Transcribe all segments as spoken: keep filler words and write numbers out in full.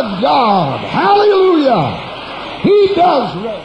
to God. Hallelujah. He does reign.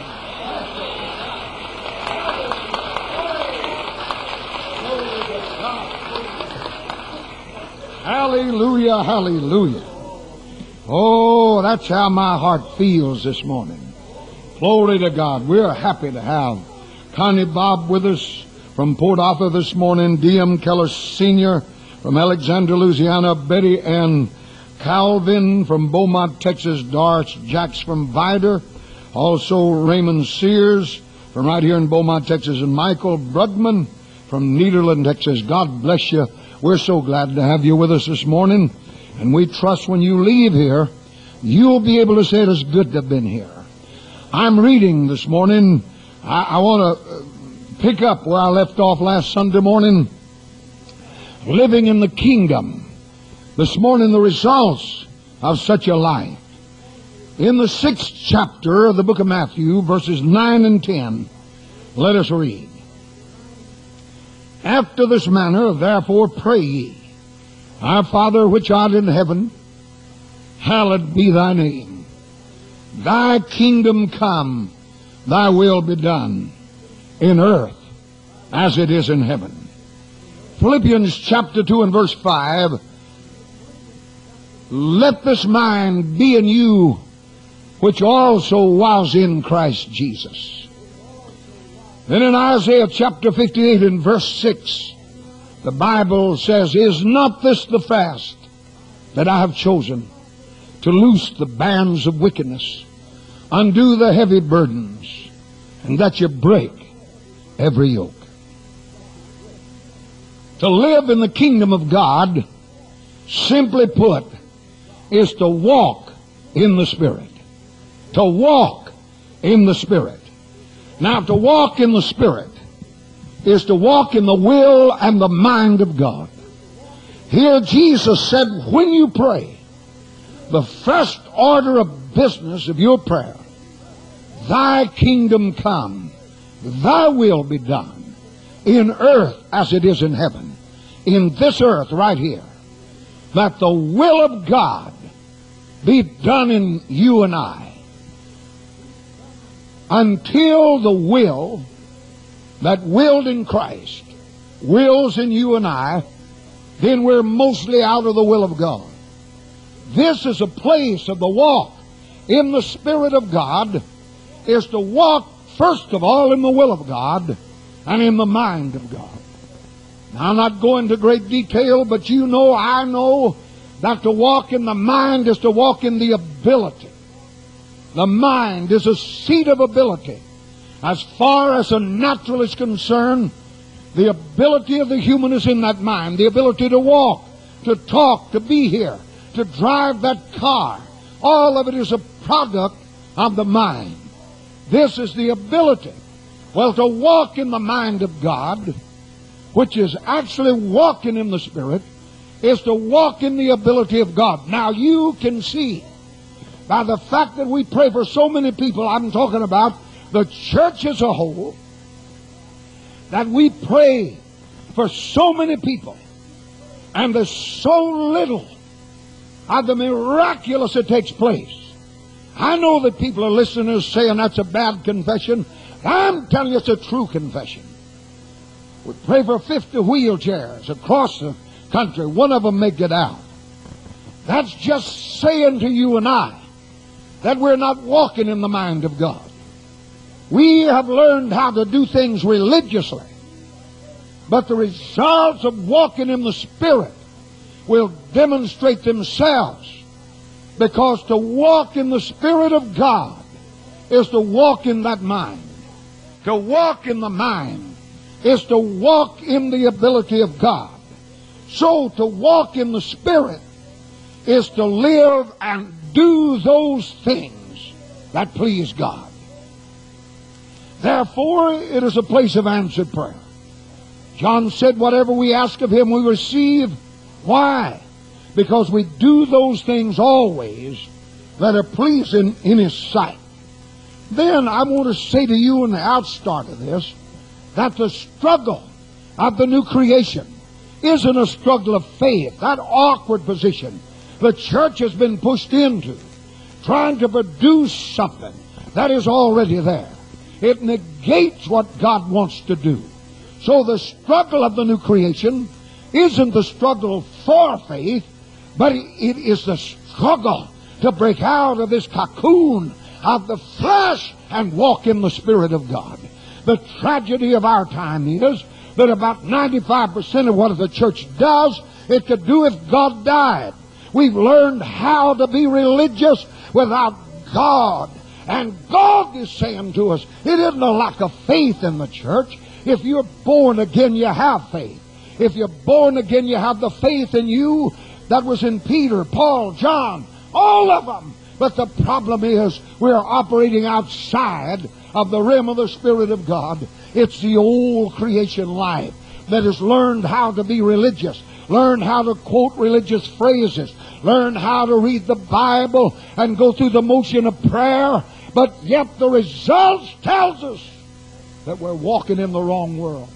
Hallelujah, hallelujah. Oh, that's how my heart feels this morning. Glory to God. We're happy to have Connie Bob with us from Port Arthur this morning, D M Keller Senior from Alexandria, Louisiana, Betty Ann Calvin from Beaumont, Texas, Doris Jacks from Vidor, also Raymond Sears from right here in Beaumont, Texas, and Michael Brugman from Nederland, Texas. God bless you. We're so glad to have you with us this morning, and we trust when you leave here, you'll be able to say it is good to have been here. I'm reading this morning. I, I want to pick up where I left off last Sunday morning, living in the kingdom. This morning, the results of such a life. In the sixth chapter of the book of Matthew, verses nine and ten, let us read. After this manner, therefore, pray ye, Our Father which art in heaven, hallowed be thy name. Thy kingdom come, thy will be done, in earth as it is in heaven. Philippians chapter two and verse five, let this mind be in you, which also was in Christ Jesus. Then in Isaiah chapter fifty-eight and verse six, the Bible says, is not this the fast that I have chosen, to loose the bands of wickedness, undo the heavy burdens, and that you break every yoke? To live in the kingdom of God, simply put, is to walk in the Spirit. To walk in the Spirit. Now, to walk in the Spirit is to walk in the will and the mind of God. Here Jesus said, when you pray, the first order of business of your prayer, thy kingdom come, thy will be done, in earth as it is in heaven. In this earth right here, that the will of God be done in you and I. Until the will that willed in Christ wills in you and I, then we're mostly out of the will of God. This is a place of the walk in the Spirit of God, is to walk first of all in the will of God and in the mind of God. Now, I'm not going into great detail, but you know, I know that to walk in the mind is to walk in the ability. The mind is a seat of ability. As far as the natural is concerned, the ability of the human is in that mind. The ability to walk, to talk, to be here, to drive that car. All of it is a product of the mind. This is the ability. Well, to walk in the mind of God, which is actually walking in the Spirit, is to walk in the ability of God. Now, you can see by the fact that we pray for so many people, I'm talking about the church as a whole, that we pray for so many people, and there's so little of the miraculous that takes place. I know that people are listening saying that's a bad confession. I'm telling you it's a true confession. We pray for fifty wheelchairs across the country. One of them may get out. That's just saying to you and I that we're not walking in the mind of God. We have learned how to do things religiously, but the results of walking in the Spirit will demonstrate themselves, because to walk in the Spirit of God is to walk in that mind. To walk in the mind is to walk in the ability of God. So to walk in the Spirit is to live and do those things that please God. Therefore, it is a place of answered prayer. John said, whatever we ask of him, we receive. Why? Because we do those things always that are pleasing in his sight. Then I want to say to you in the outstart of this, that the struggle of the new creation isn't a struggle of faith. That awkward position the church has been pushed into, trying to produce something that is already there. It negates what God wants to do. So the struggle of the new creation isn't the struggle for faith, but it is the struggle to break out of this cocoon of the flesh and walk in the Spirit of God. The tragedy of our time is that about ninety-five percent of what the church does, it could do if God died. We've learned how to be religious without God. And God is saying to us, it isn't a lack of faith in the church. If you're born again, you have faith. If you're born again, you have the faith in you that was in Peter, Paul, John, all of them. But the problem is we're operating outside of the realm of the Spirit of God. It's the old creation life that has learned how to be religious, learned how to quote religious phrases, learned how to read the Bible and go through the motion of prayer. But yet the results tells us that we're walking in the wrong world.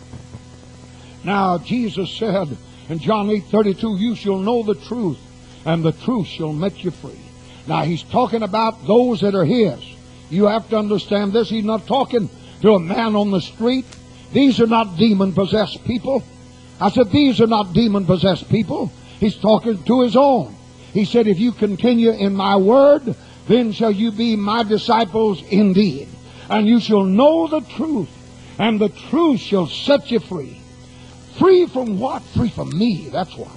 Now, Jesus said in John eight thirty-two, you shall know the truth, and the truth shall make you free. Now, he's talking about those that are his. You have to understand this. He's not talking to a man on the street. These are not demon-possessed people. I said, these are not demon-possessed people. He's talking to his own. He said, if you continue in my word, then shall you be my disciples indeed. And you shall know the truth, and the truth shall set you free. Free from what? Free from me, that's what.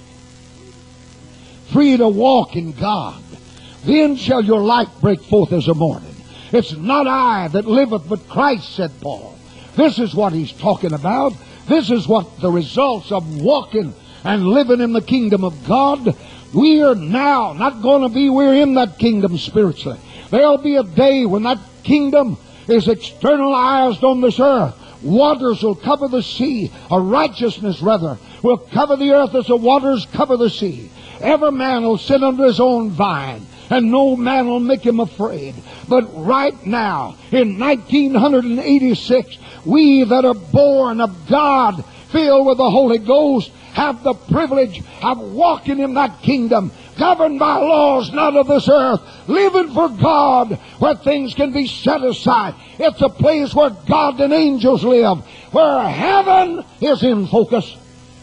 Free to walk in God. Then shall your light break forth as a morning. It's not I that liveth, but Christ, said Paul. This is what he's talking about. This is what the results of walking and living in the kingdom of God. We are now not going to be, we're in that kingdom spiritually. There'll be a day when that kingdom is externalized on this earth. Waters will cover the sea, or righteousness rather, will cover the earth as the waters cover the sea. Every man will sit under his own vine, and no man will make him afraid. But right now, in nineteen eighty-six, we that are born of God, filled with the Holy Ghost, have the privilege of walking in that kingdom, governed by laws not of this earth, living for God, where things can be set aside. It's a place where God and angels live, where heaven is in focus.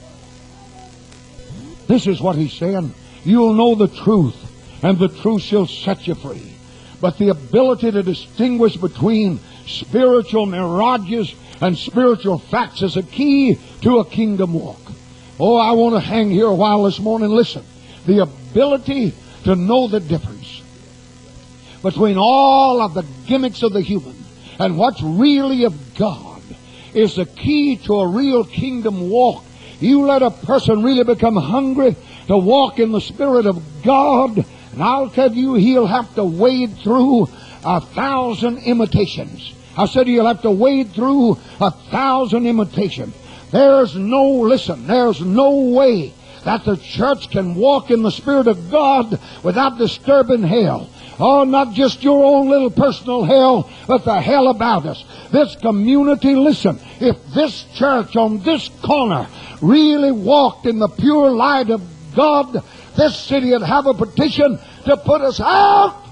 This is what he's saying. You'll know the truth, and the truth shall set you free. But the ability to distinguish between spiritual mirages and spiritual facts is a key to a kingdom walk. Oh, I want to hang here a while this morning. Listen, the ability to know the difference between all of the gimmicks of the human and what's really of God is the key to a real kingdom walk. You let a person really become hungry to walk in the Spirit of God, and I'll tell you, he'll have to wade through a thousand imitations. I said he'll have to wade through a thousand imitations. There's no, listen, there's no way that the church can walk in the Spirit of God without disturbing hell. Oh, not just your own little personal hell, but the hell about us. This community, listen, if this church on this corner really walked in the pure light of God, this city would have a petition to put us out.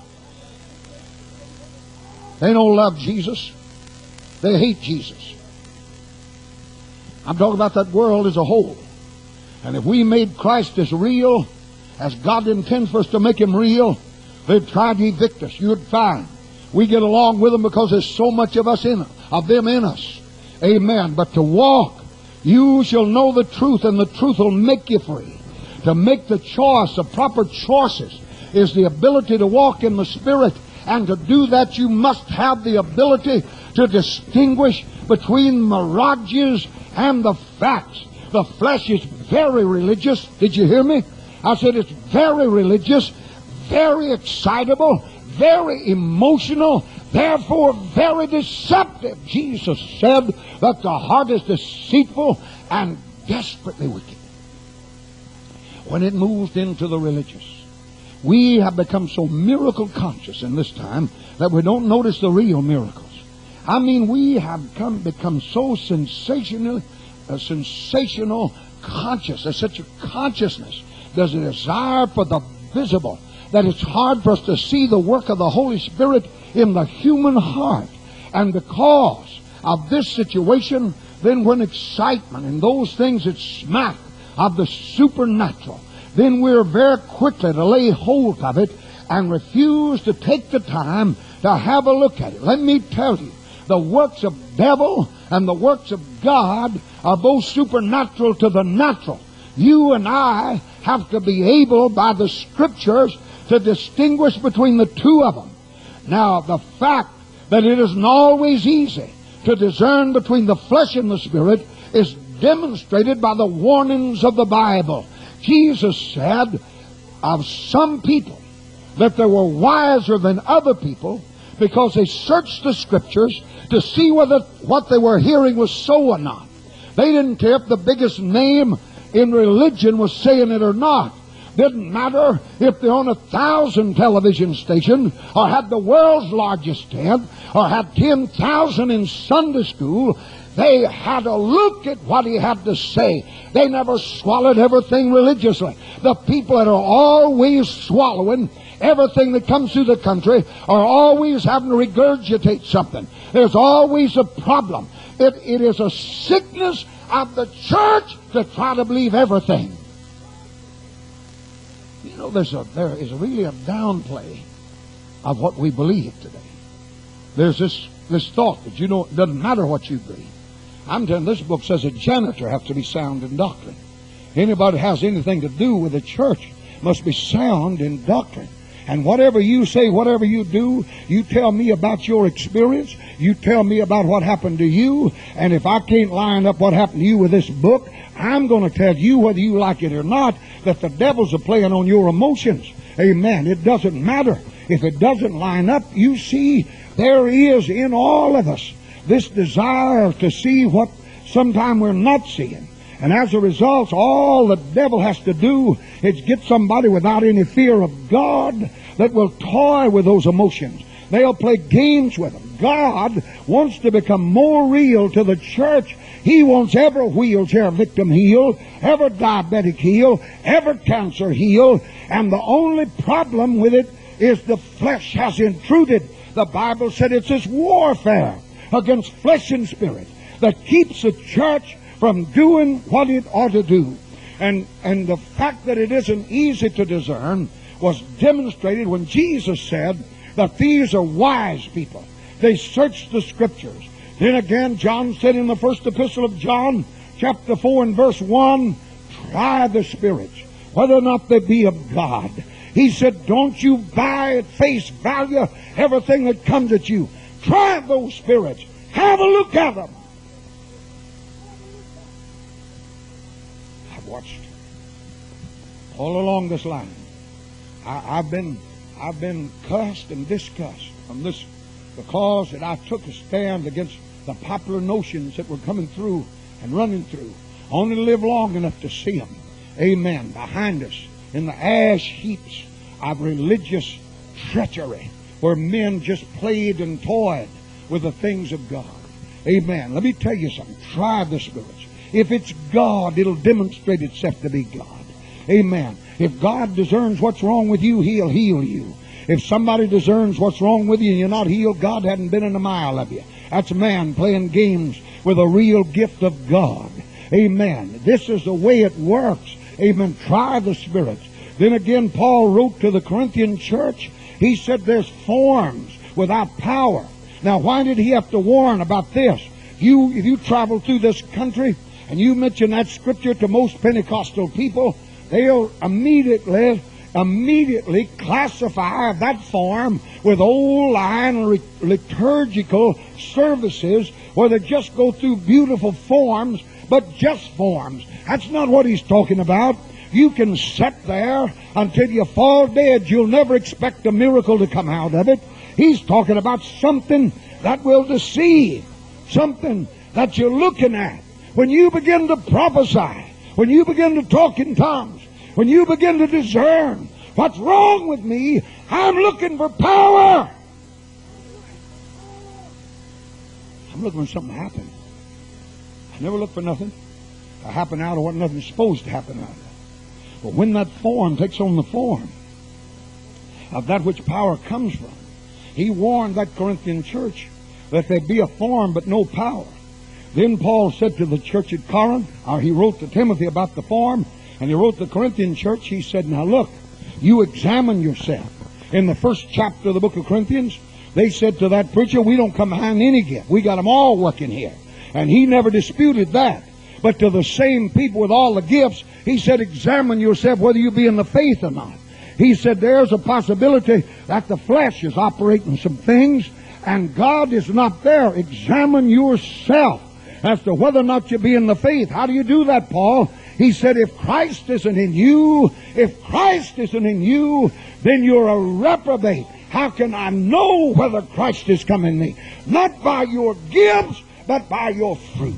They don't love Jesus. They hate Jesus. I'm talking about that world as a whole. And if we made Christ as real as God intends for us to make him real, they'd try to evict us. You'd find we get along with them because there's so much of us in of them in us. Amen. But to walk, you shall know the truth, and the truth will make you free. To make the choice, the proper choices, is the ability to walk in the Spirit. And to do that, you must have the ability to distinguish between mirages and the facts. The flesh is very religious. Did you hear me? I said it's very religious, very excitable, very emotional, therefore very deceptive. Jesus said that the heart is deceitful and desperately wicked. When it moves into the religious, we have become so miracle conscious in this time that we don't notice the real miracles. I mean, we have come, become so sensational, uh, sensational conscious. There's such a consciousness. There's a desire for the visible that it's hard for us to see the work of the Holy Spirit in the human heart. And because of this situation, then when excitement and those things that smack of the supernatural, then we're very quickly to lay hold of it and refuse to take the time to have a look at it. Let me tell you, the works of devil and the works of God are both supernatural to the natural. You and I have to be able by the Scriptures to distinguish between the two of them. Now, the fact that it isn't always easy to discern between the flesh and the spirit is demonstrated by the warnings of the Bible. Jesus said of some people that they were wiser than other people because they searched the Scriptures to see whether what they were hearing was so or not. They didn't care if the biggest name in religion was saying it or not. Didn't matter if they owned a thousand television stations or had the world's largest tent or had ten thousand in Sunday school. They had to look at what he had to say. They never swallowed everything religiously. The people that are always swallowing everything that comes through the country are always having to regurgitate something. There's always a problem. It, it is a sickness of the church to try to believe everything. You know, there's a, there is really a downplay of what we believe today. There's this, this thought that, you know, it doesn't matter what you believe. I'm telling you, this book says a janitor has to be sound in doctrine. Anybody has anything to do with the church must be sound in doctrine. And whatever you say, whatever you do, you tell me about your experience. You tell me about what happened to you. And if I can't line up what happened to you with this book, I'm going to tell you, whether you like it or not, that the devil's are playing on your emotions. Amen. It doesn't matter. If it doesn't line up, you see, there is in all of us this desire to see what sometime we're not seeing. And as a result, all the devil has to do is get somebody without any fear of God that will toy with those emotions. They'll play games with them. God wants to become more real to the church. He wants every wheelchair victim healed, every diabetic healed, every cancer healed. And the only problem with it is the flesh has intruded. The Bible said it's this warfare against flesh and spirit that keeps the church from doing what it ought to do. And, and the fact that it isn't easy to discern was demonstrated when Jesus said that these are wise people. They search the Scriptures. Then again, John said in the first epistle of John, chapter four and verse one, try the spirits, whether or not they be of God. He said, don't you buy at face value everything that comes at you. Try those spirits. Have a look at them. I've watched all along this line. I, I've been I've been cussed and discussed from this because that I took a stand against the popular notions that were coming through and running through. Only to live long enough to see them. Amen. Behind us in the ash heaps of religious treachery where men just played and toyed with the things of God. Amen. Let me tell you something. Try the spirits. If it's God, it'll demonstrate itself to be God. Amen. If God discerns what's wrong with you, He'll heal you. If somebody discerns what's wrong with you and you're not healed, God hadn't been in a mile of you. That's a man playing games with a real gift of God. Amen. This is the way it works. Amen. Try the spirits. Then again, Paul wrote to the Corinthian church. He said there's forms without power. Now, why did he have to warn about this? You, if you travel through this country and you mention that scripture to most Pentecostal people, they'll immediately, immediately classify that form with old line liturgical services where they just go through beautiful forms, but just forms. That's not what he's talking about. You can sit there until you fall dead. You'll never expect a miracle to come out of it. He's talking about something that will deceive, something that you're looking at. When you begin to prophesy, when you begin to talk in tongues, when you begin to discern what's wrong with me, I'm looking for power. I'm looking for something to happen. I never look for nothing to happen out of what nothing's supposed to happen out of. But when that form takes on the form, of that which power comes from. He warned that Corinthian church that there'd be a form but no power. Then Paul said to the church at Corinth, or he wrote to Timothy about the form, and he wrote to the Corinthian church, he said, now look, you examine yourself. In the first chapter of the book of Corinthians, they said to that preacher, we don't come behind any gift. We got them all working here. And he never disputed that. But to the same people with all the gifts, he said, examine yourself whether you be in the faith or not. He said there's a possibility that the flesh is operating some things and God is not there. Examine yourself as to whether or not you be in the faith. How do you do that, Paul? He said, if Christ isn't in you, if Christ isn't in you, then you're a reprobate. How can I know whether Christ is come in me? Not by your gifts, but by your fruit.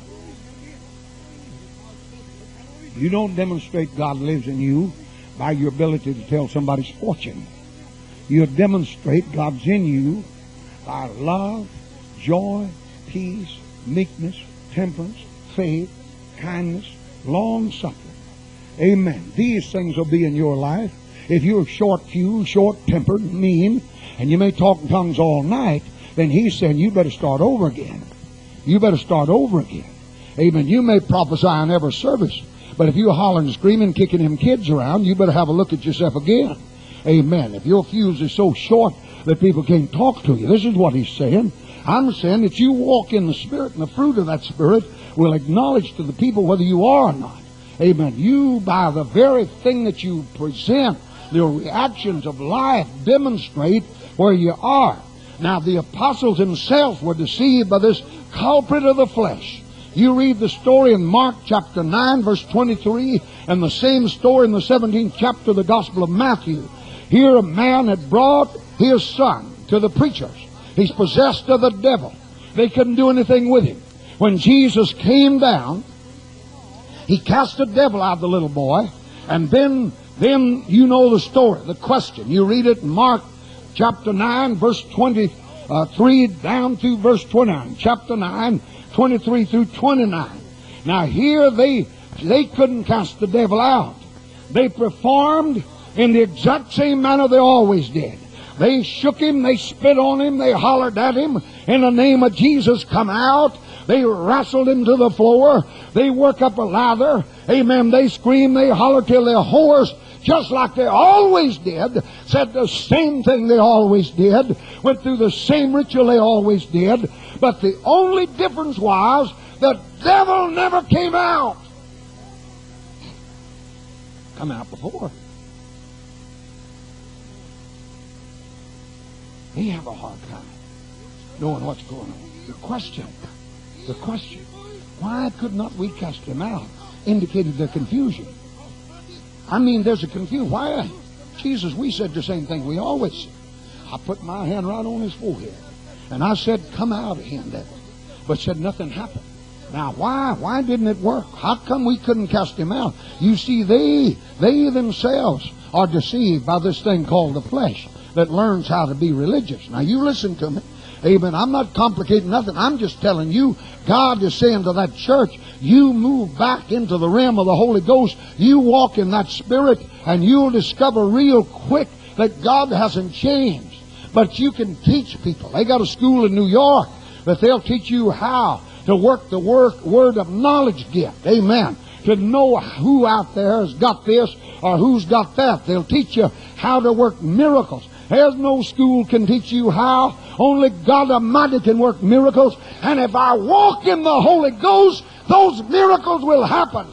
You don't demonstrate God lives in you by your ability to tell somebody's fortune. You demonstrate God's in you by love, joy, peace, meekness, temperance, faith, kindness, long-suffering. Amen. These things will be in your life. If you're short-fused, short-tempered, mean, and you may talk in tongues all night, then he's saying you better start over again. You better start over again. Amen. You may prophesy in every service, but if you're hollering, screaming, kicking them kids around, you better have a look at yourself again. Amen. If your fuse is so short that people can't talk to you, this is what he's saying. I'm saying that you walk in the Spirit, and the fruit of that Spirit will acknowledge to the people whether you are or not. Amen. You, by the very thing that you present, the reactions of life demonstrate where you are. Now, the apostles themselves were deceived by this culprit of the flesh. You read the story in Mark chapter nine, verse twenty-three, and the same story in the seventeenth chapter of the Gospel of Matthew. Here a man had brought his son to the preachers. He's possessed of the devil. They couldn't do anything with him. When Jesus came down, he cast the devil out of the little boy, and then, then you know the story, the question. You read it in Mark chapter nine, verse twenty-three down through verse twenty-nine. Chapter nine, twenty-three through twenty-nine. Now here they, they couldn't cast the devil out. They performed in the exact same manner they always did. They shook him, they spit on him, they hollered at him. In the name of Jesus, come out. They wrestled him to the floor. They work up a lather. Amen. They scream, they holler till they're hoarse, just like they always did. Said the same thing they always did. Went through the same ritual they always did. But the only difference was the devil never came out. Come out before. They have a hard time knowing what's going on. The question, the question, why could not we cast him out, indicated their confusion. I mean, there's a confusion. Why? Jesus, we said the same thing we always said. I put my hand right on his forehead, and I said, come out of him, devil. But said nothing happened. Now, why? Why didn't it work? How come we couldn't cast him out? You see, they, they themselves are deceived by this thing called the flesh that learns how to be religious. Now, you listen to me. Amen. I'm not complicating nothing. I'm just telling you, God is saying to that church, you move back into the realm of the Holy Ghost. You walk in that Spirit, and you'll discover real quick that God hasn't changed. But you can teach people. They got a school in New York that they'll teach you how to work the word, word of knowledge gift. Amen. To know who out there has got this or who's got that. They'll teach you how to work miracles. There's no school can teach you how. Only God Almighty can work miracles. And if I walk in the Holy Ghost, those miracles will happen.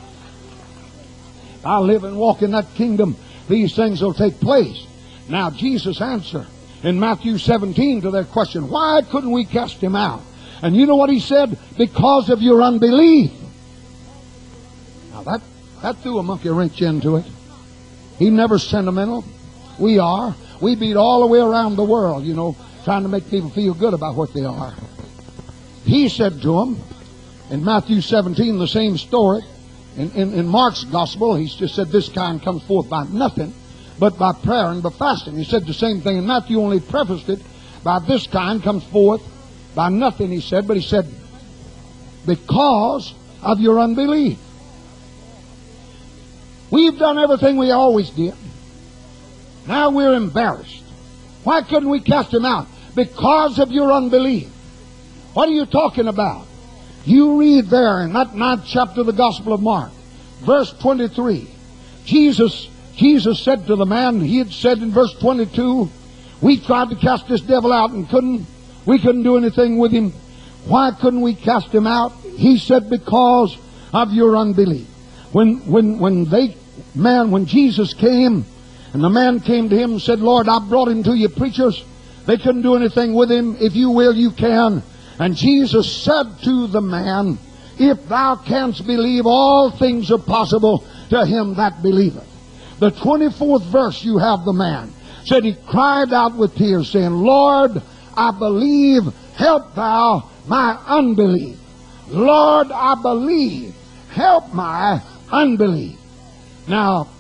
If I live and walk in that kingdom, these things will take place. Now, Jesus answered in Matthew seventeen to their question, why couldn't we cast him out? And you know what he said? Because of your unbelief. Now, that, that threw a monkey wrench into it. He's never sentimental. We are. We beat all the way around the world, you know, trying to make people feel good about what they are. He said to them, in Matthew seventeen, the same story. In, in, in Mark's gospel, he just said, this kind comes forth by nothing, but by prayer and by fasting. He said the same thing in Matthew, only prefaced it by this kind comes forth by nothing, he said, but he said, because of your unbelief. We've done everything we always did. Now we're embarrassed. Why couldn't we cast him out? Because of your unbelief. What are you talking about? You read there in that ninth chapter of the Gospel of Mark, verse twenty-three. Jesus, Jesus said to the man, he had said in verse twenty-two, we tried to cast this devil out and couldn't. We couldn't do anything with him. Why couldn't we cast him out? He said, because of your unbelief. When, when, when they, man, when Jesus came, and the man came to him and said, Lord, I brought him to you preachers. They couldn't do anything with him. If you will, you can. And Jesus said to the man, if thou canst believe, all things are possible to him that believeth. The twenty-fourth verse, you have the man. Said he cried out with tears, saying, Lord, I believe, help thou my unbelief. Lord, I believe, help my unbelief. Now,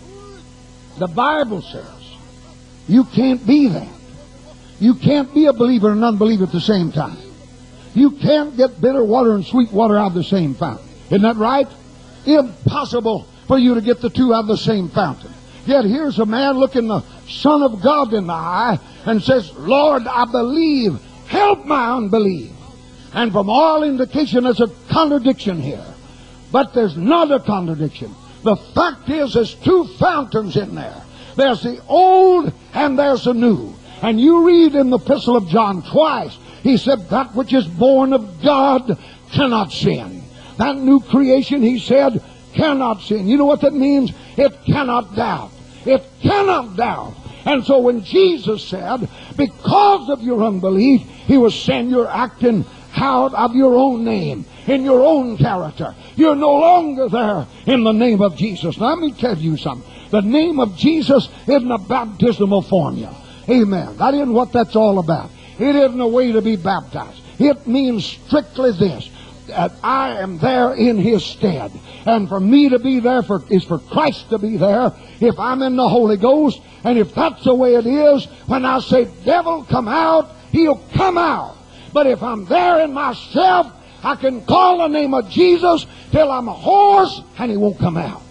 the Bible says you can't be that. You can't be a believer and an unbeliever at the same time. You can't get bitter water and sweet water out of the same fountain. Isn't that right? Impossible for you to get the two out of the same fountain. Yet here's a man looking the Son of God in the eye and says, Lord, I believe, help my unbelief. And from all indication, there's a contradiction here. But there's not a contradiction. The fact is, there's two fountains in there. There's the old and there's the new. And you read in the Epistle of John twice, he said, that which is born of God cannot sin. That new creation, he said, cannot sin. You know what that means? It cannot doubt. It cannot doubt. And so when Jesus said, because of your unbelief, he was saying you're acting out of your own name, in your own character. You're no longer there in the name of Jesus. Now let me tell you something. The name of Jesus isn't a baptismal formula. Amen. That isn't what that's all about. It isn't a way to be baptized. It means strictly this, that I am there in his stead. And for me to be there for, is for Christ to be there if I'm in the Holy Ghost. And if that's the way it is, when I say, devil, come out, he'll come out. But if I'm there in myself, I can call the name of Jesus till I'm hoarse and he won't come out.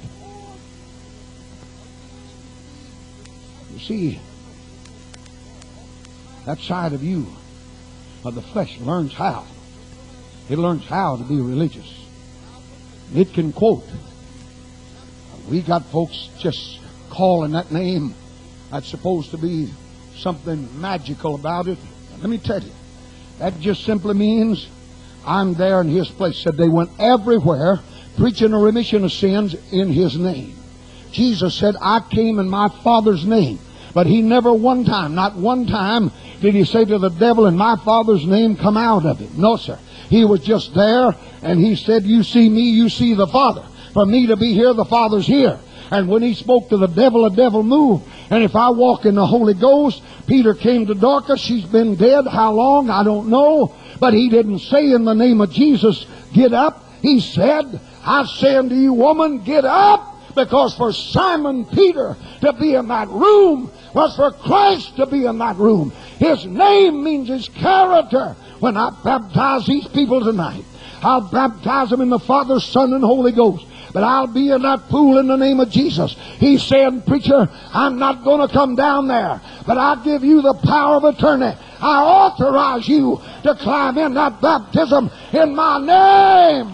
You see, that side of you, of the flesh, learns how. It learns how to be religious. It can quote. We got folks just calling that name. That's supposed to be something magical about it. Let me tell you, that just simply means I'm there in his place. Said they went everywhere preaching a remission of sins in his name. Jesus said, I came in my Father's name. But he never one time, not one time, did he say to the devil, in my Father's name, come out of it. No, sir. He was just there, and he said, you see me, you see the Father. For me to be here, the Father's here. And when he spoke to the devil, the devil moved. And if I walk in the Holy Ghost, Peter came to Dorcas. She's been dead. How long? I don't know. But he didn't say in the name of Jesus, get up. He said, I say unto you, woman, get up. Because for Simon Peter to be in that room was for Christ to be in that room. His name means his character. When I baptize these people tonight, I'll baptize them in the Father, Son, and Holy Ghost. But I'll be in that pool in the name of Jesus. He's saying, preacher, I'm not going to come down there, but I give you the power of attorney. I authorize you to climb in that baptism in my name.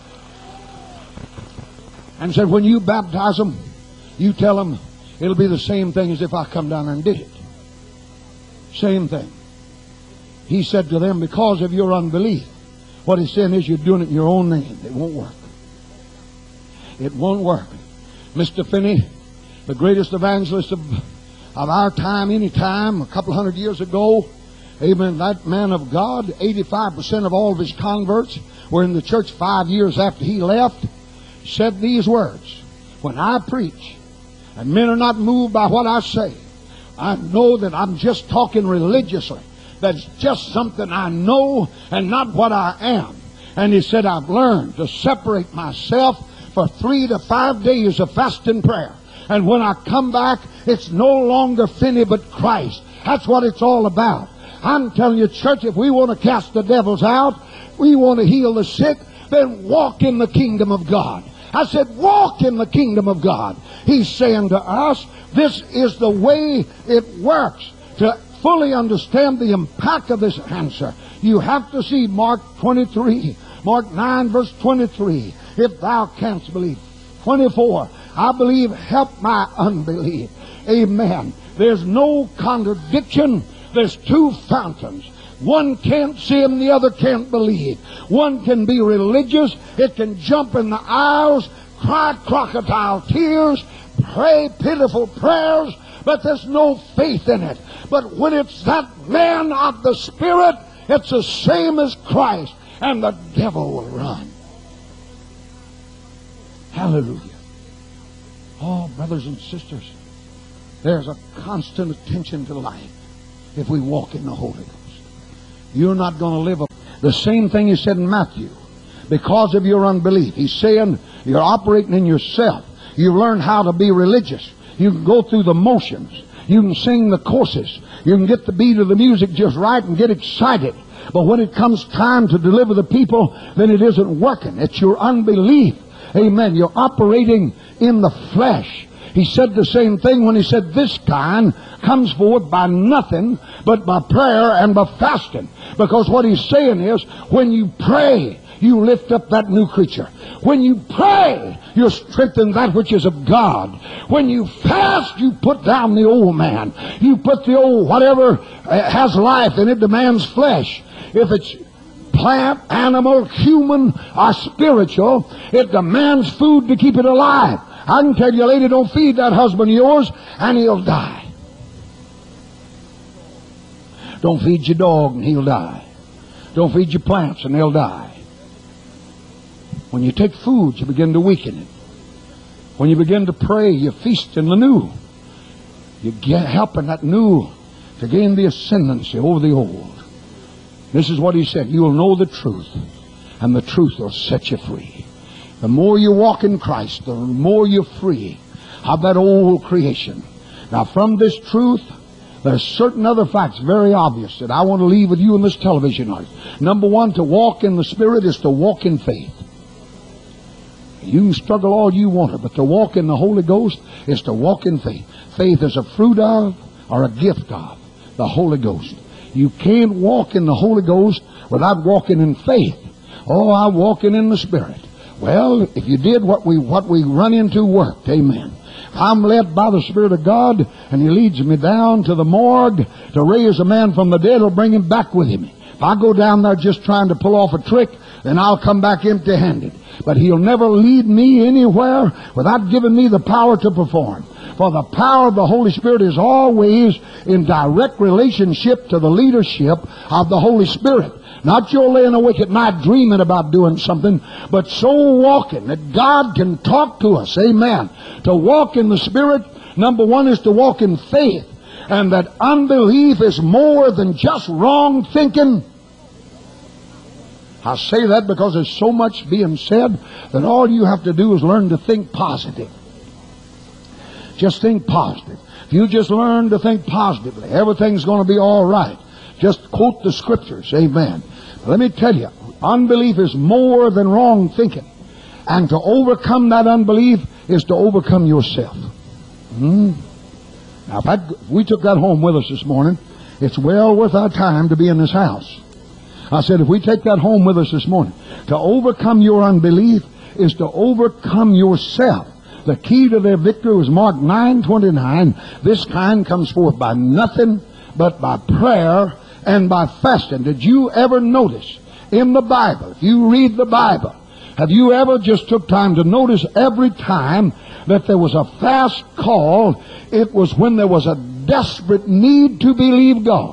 And said, when you baptize them, you tell them it'll be the same thing as if I come down there and did it. Same thing. He said to them, because of your unbelief, what he's saying is you're doing it in your own name. It won't work. It won't work. Mister Finney, the greatest evangelist of, of our time, any time, a couple hundred years ago, amen, that man of God, eighty-five percent of all of his converts were in the church five years after he left, said these words, when I preach, and men are not moved by what I say, I know that I'm just talking religiously. That's just something I know and not what I am. And he said, I've learned to separate myself for three to five days of fast and prayer. And when I come back, it's no longer Finney but Christ. That's what it's all about. I'm telling you, church, if we want to cast the devils out, we want to heal the sick, then walk in the kingdom of God. I said, walk in the kingdom of God. He's saying to us, this is the way it works. To fully understand the impact of this answer, you have to see Mark twenty-three, Mark nine verse twenty-three. If thou canst believe. twenty-four, I believe, help my unbelief. Amen. There's no contradiction. There's two fountains. One can't see him, the other can't believe. One can be religious. It can jump in the aisles, cry crocodile tears, pray pitiful prayers, but there's no faith in it. But when it's that man of the Spirit, it's the same as Christ, and the devil will run. Hallelujah. Oh, brothers and sisters, there's a constant attention to life if we walk in the Holy Ghost. You're not going to live a, the same thing he said in Matthew. Because of your unbelief. He's saying you're operating in yourself. You've learned how to be religious. You can go through the motions. You can sing the courses. You can get the beat of the music just right and get excited. But when it comes time to deliver the people, then it isn't working. It's your unbelief. Amen. You're operating in the flesh. He said the same thing when he said this kind comes forth by nothing but by prayer and by fasting. Because what he's saying is, when you pray, you lift up that new creature. When you pray, you strengthen that which is of God. When you fast, you put down the old man. You put the old, whatever has life and it demands flesh. If it's plant, animal, human, or spiritual, it demands food to keep it alive. I can tell you, lady, don't feed that husband of yours and he'll die. Don't feed your dog and he'll die. Don't feed your plants and they'll die. When you take food, you begin to weaken it. When you begin to pray, you feast in the new. You get helping that new to gain the ascendancy over the old. This is what he said. You will know the truth, and the truth will set you free. The more you walk in Christ, the more you're free of that old creation. Now, from this truth, there's certain other facts very obvious that I want to leave with you in this television night. Number one, to walk in the Spirit is to walk in faith. You can struggle all you want to, but to walk in the Holy Ghost is to walk in faith. Faith is a fruit of or a gift of the Holy Ghost. You can't walk in the Holy Ghost without walking in faith. Oh, I'm walking in the Spirit. Well, if you did what we what we run into worked, amen. I'm led by the Spirit of God, and He leads me down to the morgue to raise a man from the dead or bring him back with Him. If I go down there just trying to pull off a trick, then I'll come back empty-handed. But He'll never lead me anywhere without giving me the power to perform. For the power of the Holy Spirit is always in direct relationship to the leadership of the Holy Spirit. Not your laying awake at night dreaming about doing something, but so walking that God can talk to us. Amen. To walk in the Spirit, number one, is to walk in faith. And that unbelief is more than just wrong thinking. I say that because there's so much being said that all you have to do is learn to think positive. Just think positive. If you just learn to think positively, everything's going to be all right. Just quote the Scriptures. Amen. But let me tell you, unbelief is more than wrong thinking. And to overcome that unbelief is to overcome yourself. Hmm? Now, if, I, if we took that home with us this morning, it's well worth our time to be in this house. I said, if we take that home with us this morning, to overcome your unbelief is to overcome yourself. The key to their victory was Mark nine twenty-nine. This kind comes forth by nothing but by prayer and by fasting. Did you ever notice in the Bible, if you read the Bible, have you ever just took time to notice every time that there was a fast call, it was when there was a desperate need to believe God?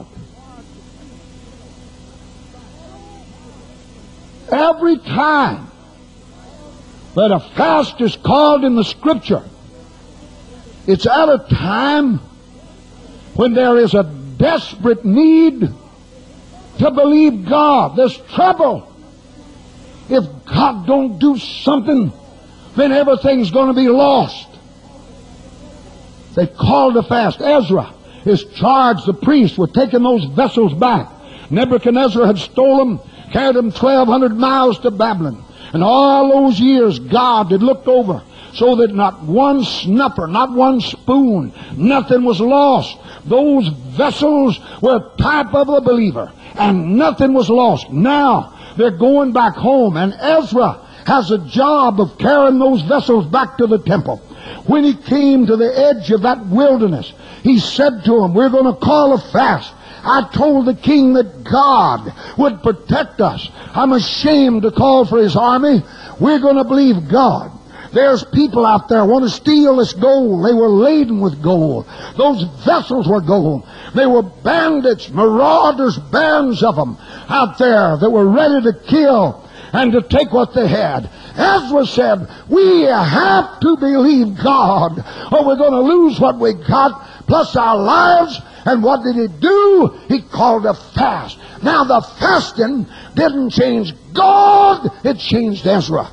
Every time that a fast is called in the Scripture, it's at a time when there is a desperate need to believe God. There's trouble. If God don't do something, then everything's going to be lost. They called a fast. Ezra is charged, the priest, with taking those vessels back. Nebuchadnezzar had stolen them, carried them twelve hundred miles to Babylon. And all those years God had looked over so that not one snuffer, not one spoon, nothing was lost. Those vessels were a type of the believer, and nothing was lost. Now they're going back home, and Ezra has a job of carrying those vessels back to the temple. When he came to the edge of that wilderness, he said to them, we're going to call a fast. I told the king that God would protect us. I'm ashamed to call for his army. We're going to believe God. There's people out there want to steal this gold. They were laden with gold. Those vessels were gold. They were bandits, marauders, bands of them out there that were ready to kill and to take what they had. Ezra said, we have to believe God, or we're going to lose what we got, plus our lives. And what did he do? He called a fast. Now the fasting didn't change God, it changed Ezra.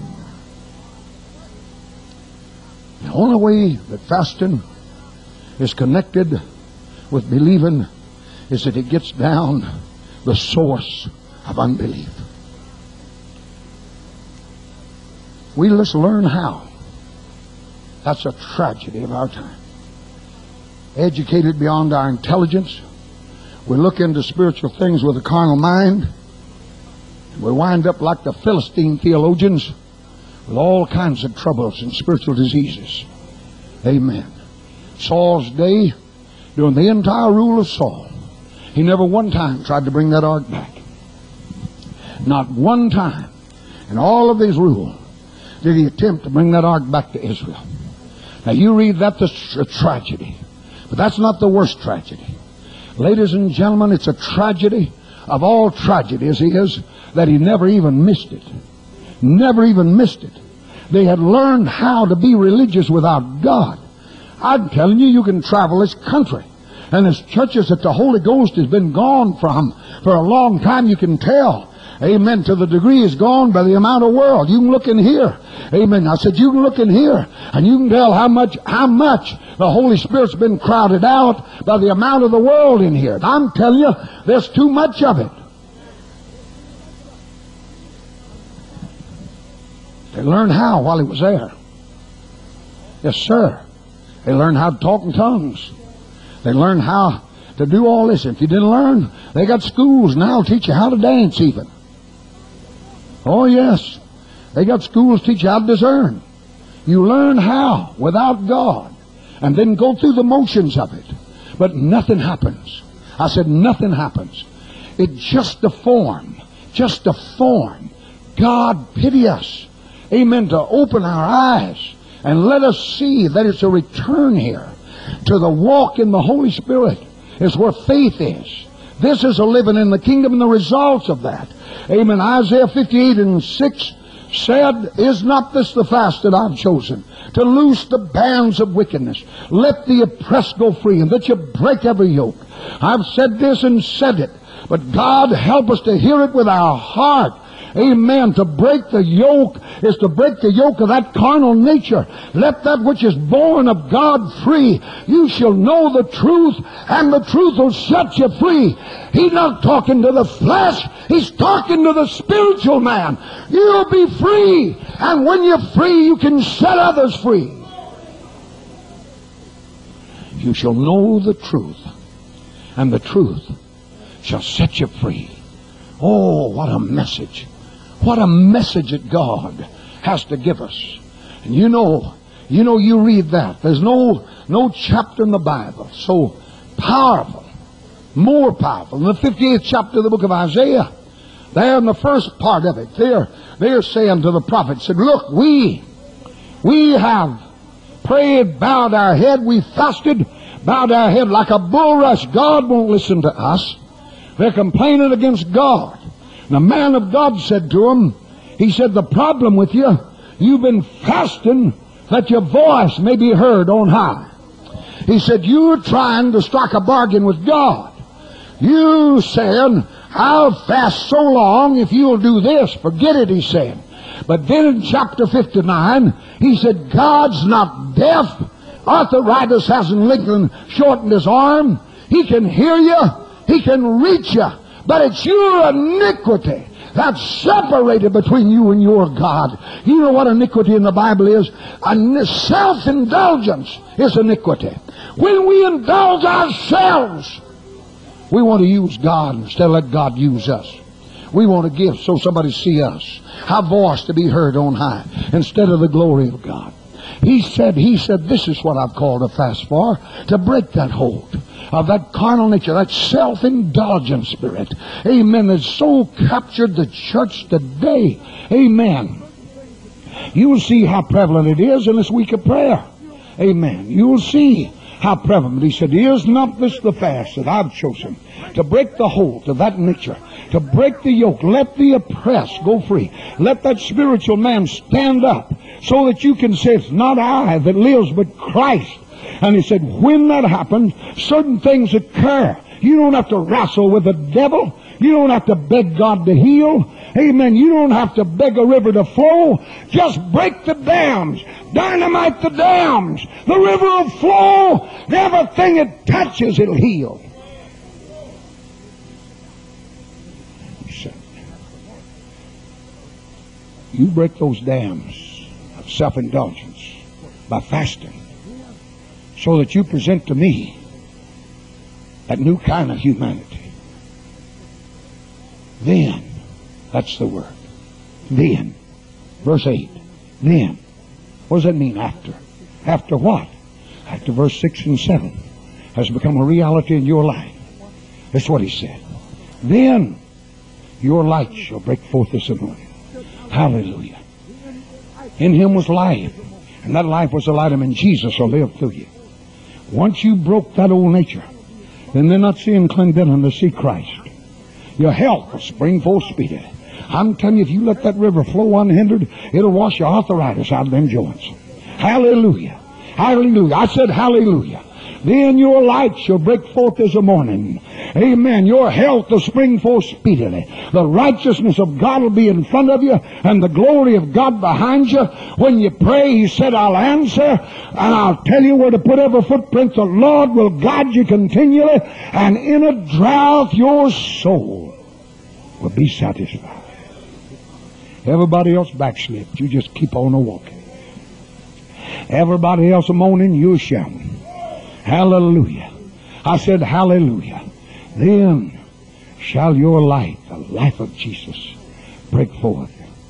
The only way that fasting is connected with believing is that it gets down the source of unbelief. We just learn how. That's a tragedy of our time. Educated beyond our intelligence. We look into spiritual things with a carnal mind. And we wind up like the Philistine theologians with all kinds of troubles and spiritual diseases. Amen. Saul's day, during the entire rule of Saul, he never one time tried to bring that ark back. Not one time in all of his rule did he attempt to bring that ark back to Israel. Now you read that, that's a tragedy. But that's not the worst tragedy. Ladies and gentlemen, it's a tragedy of all tragedies is that he never even missed it. Never even missed it. They had learned how to be religious without God. I'm telling you, you can travel this country, and there's churches that the Holy Ghost has been gone from for a long time. You can tell. Amen. To the degree it's gone by the amount of world. You can look in here. Amen. I said, you can look in here, and you can tell how much, how much the Holy Spirit's been crowded out by the amount of the world in here. I'm telling you, there's too much of it. They learned how while he was there. Yes, sir. They learned how to talk in tongues. They learned how to do all this. If you didn't learn, they got schools now to teach you how to dance even. Oh, yes. They got schools to teach you how to discern. You learn how without God and then go through the motions of it. But nothing happens. I said nothing happens. It's just a form. Just a form. God pity us. Amen. To open our eyes and let us see that it's a return here to the walk in the Holy Spirit. It's where faith is. This is a living in the kingdom and the results of that. Amen. Isaiah fifty-eight and six said, is not this the fast that I've chosen? To loose the bands of wickedness. Let the oppressed go free, and that you break every yoke. I've said this and said it, but God help us to hear it with our heart. Amen. To break the yoke is to break the yoke of that carnal nature. Let that which is born of God free. You shall know the truth, and the truth will set you free. He's not talking to the flesh. He's talking to the spiritual man. You'll be free. And when you're free, you can set others free. You shall know the truth, and the truth shall set you free. Oh, what a message. What a message that God has to give us. And you know, you know, you read that. There's no, no chapter in the Bible so powerful, more powerful than the fifty-eighth chapter of the book of Isaiah. There in the first part of it, they're, they're saying to the prophet, said, look, we, we have prayed, bowed our head, we fasted, bowed our head like a bulrush. God won't listen to us. They're complaining against God. And the man of God said to him, he said, the problem with you, you've been fasting that your voice may be heard on high. He said, you're trying to strike a bargain with God. You saying, I'll fast so long if you'll do this. Forget it, he said. But then in chapter fifty-nine, he said, God's not deaf. Arthritis hasn't Lincoln shortened his arm. He can hear you. He can reach you. But it's your iniquity that's separated between you and your God. You know what iniquity in the Bible is? A self-indulgence is iniquity. When we indulge ourselves, we want to use God instead of let God use us. We want to give so somebody see us, our voice to be heard on high, instead of the glory of God. He said, he said, this is what I've called a fast for, to break that hold of that carnal nature, that self-indulgent spirit. Amen. That's so captured the church today. Amen. You will see how prevalent it is in this week of prayer. Amen. You will see how prevalent. He said, is not this the fast that I've chosen to break the hold of that nature, to break the yoke, let the oppressed go free, let that spiritual man stand up, so that you can say, it's not I that lives, but Christ. And he said, when that happens, certain things occur. You don't have to wrestle with the devil. You don't have to beg God to heal. Amen. You don't have to beg a river to flow. Just break the dams. Dynamite the dams. The river will flow. Everything it touches, it'll heal. He said, you break those dams of self-indulgence by fasting, so that you present to me that new kind of humanity. Then, that's the word. Then. Verse eight. Then. What does that mean, after? After what? After verse six and seven has become a reality in your life. That's what he said. Then your light shall break forth as the morning. Hallelujah. In him was life, and that life was the light of him, and Jesus will live through you. Once you broke that old nature, then they're not seeing Clendenin to see Christ. Your health will spring forth speedily. I'm telling you, if you let that river flow unhindered, it'll wash your arthritis out of them joints. Hallelujah. Hallelujah. I said hallelujah. Then your light shall break forth as the morning. Amen. Your health will spring forth speedily. The righteousness of God will be in front of you, and the glory of God behind you. When you pray, he said, I'll answer, and I'll tell you where to put every footprint. The Lord will guide you continually, and in a drought your soul will be satisfied. Everybody else backslid. You just keep on a-walking. Everybody else moaning, you shouting. Hallelujah. I said hallelujah. Then shall your light, the life of Jesus, break forth.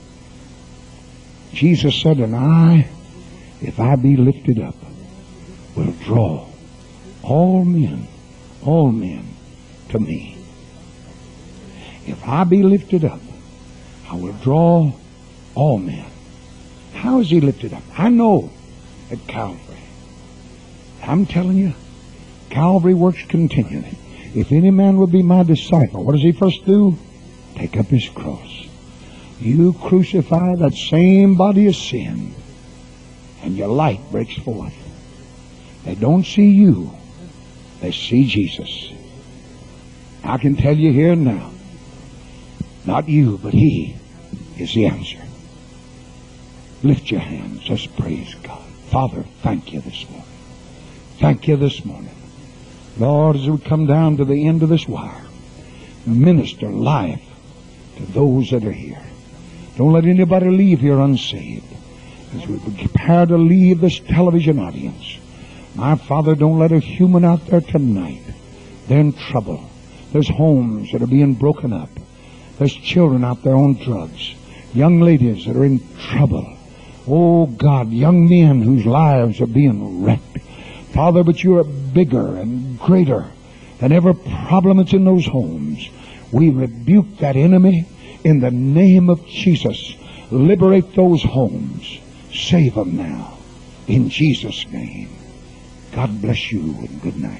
Jesus said, and I, if I be lifted up, will draw all men, all men to me. If I be lifted up, I will draw all men. How is he lifted up? I know at Calvary. I'm telling you, Calvary works continually. If any man will be my disciple, what does he first do? Take up his cross. You crucify that same body of sin, and your light breaks forth. They don't see you. They see Jesus. I can tell you here and now, not you, but he is the answer. Lift your hands. Just praise God. Father, thank you this morning. Thank you this morning. Lord, as we come down to the end of this wire, minister life to those that are here. Don't let anybody leave here unsaved. As we prepare to leave this television audience, my Father, don't let a human out there tonight. They're in trouble. There's homes that are being broken up. There's children out there on drugs. Young ladies that are in trouble. Oh God, young men whose lives are being wrecked. Father, but you are bigger and greater than every problem that's in those homes. We rebuke that enemy in the name of Jesus. Liberate those homes. Save them now. In Jesus' name. God bless you and good night.